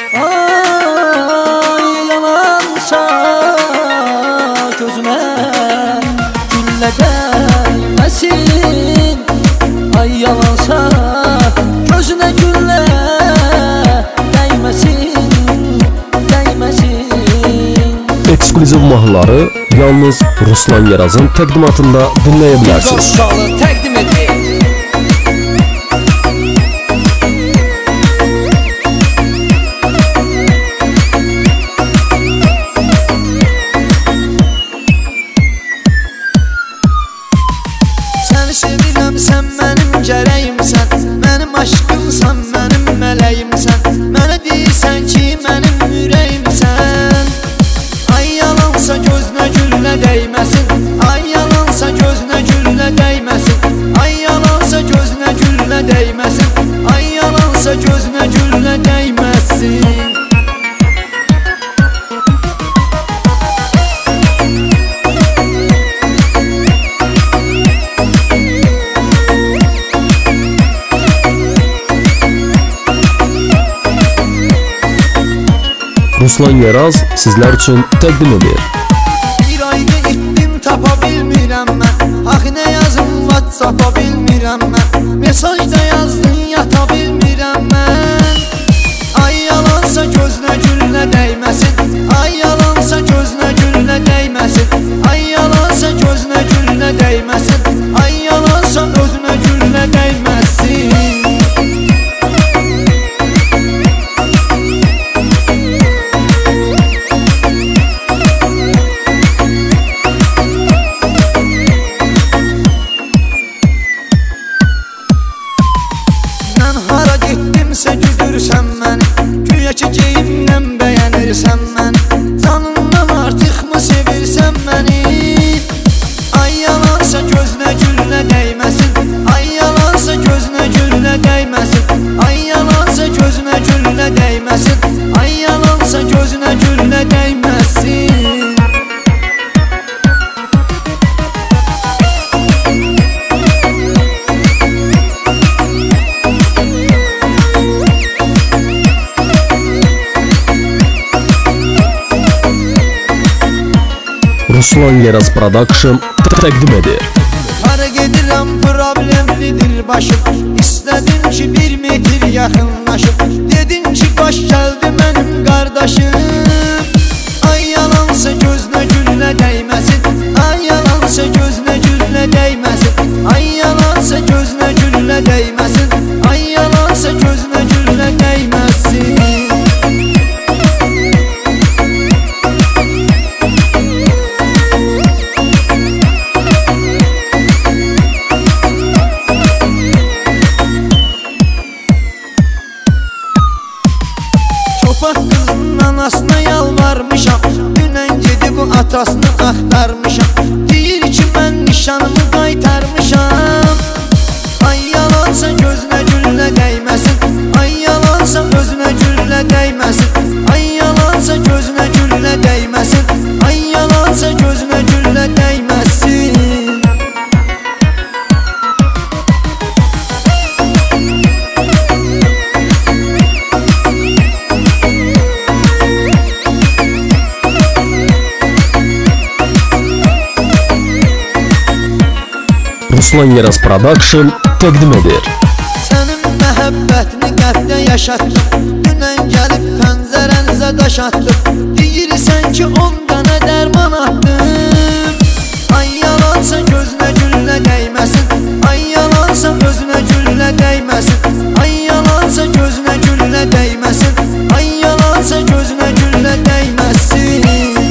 Ay yalansa gözüme gülle değmesin. Ay yalansa gözüne gülle değmesin, değmesin. Ekskluziv mahnıları yalnız Ruslan Yeraz'ın təqdimatında dinləyə təqdim edir. Səni sevirəm, sən mənim gərəyimsən, mənim aşkımsan, mənim mələyimsən. Mənə deyirsən ki, mənim ürəyimsən. Ay yalansa gözünə güllə dəyməsin. Ay yalansa gözünə güllə dəyməsin. Ay yalansa gözünə güllə dəyməsin. Ay yalansa gözünə güllə dəyməsin. Ruslan Yeraz sizlər üçün təqdim edir. Bir ayda etdim tapa bilmirəm mən. Ax nə yazım WhatsApp-a bilmirəm mən. Mesajda yazdın yata bilmirəm mən. Ay yalansa gözünə güllə dəyməsin. Ay yalansa gözünə güllə dəyməsin. Ay yalansa gözünə güllə dəyməsin. Ay yalansa özünə güllə dəyməsin. Hara getdimsə güdürsən məni. Güya ki geyimdən bəyənirsən məni. Canından artıq mı sevirsən məni? Ay yalansa gözünə güllə dəyməsin. Ay yalansa gözünə güllə dəyməsin. Ay yalansa gözünə güllə dəyməsin. Ay yalansa gözünə güllə dəyməsin. Ruslan Yeraz Production təqdim edir. Hara gedirəm problemlidir başım. İstədin ki 1 metr yaxınlaşıb. Dedin ki baş gəldi mənim qardaşım. Ay yalansa gözünə güllə dəyməsin. Ay yalansa gözünə güllə dəyməsin. Ay yalansa gözünə güllə dəyməsin. Ay yalansa gözünə güllə dəyməsin. Çopak kızın anasına yalvarmışam. Dünən gedib bu atasını axtarmışam. Deyir ki mən nişanımı qaytarmışam. Ay yalansa gözünə güllə dəyməsin. Ay yalansa özünə güllə dəyməsin. Ay yalansa gözünə güllə dəyməsin. Ay yalansa gözünə güllə dəyməsin. Ruslan Yeraz Production təqdim edir. Sənin məhəbbətini qəlbdə yaşatdım. Dünən gəlib pəncərənizə daş atdım. Deyirsən ki 10 dənə dərman atdım. Ay yalansa gözünə güllə dəyməsin. Ay yalansa özünə güllə dəyməsin. Ay yalansa gözünə güllə dəyməsin. Ay yalansa gözünə güllə dəyməsin.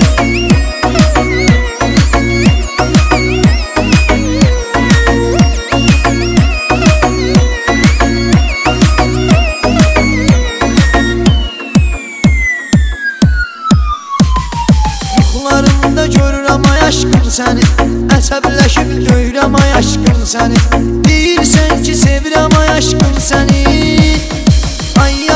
Yuxularımda görürəm ay aşkım səni. Əsəbləşib döyürəm ay aşkım səni. Deyirsən ki sevirəm ay aşkım səni. Ay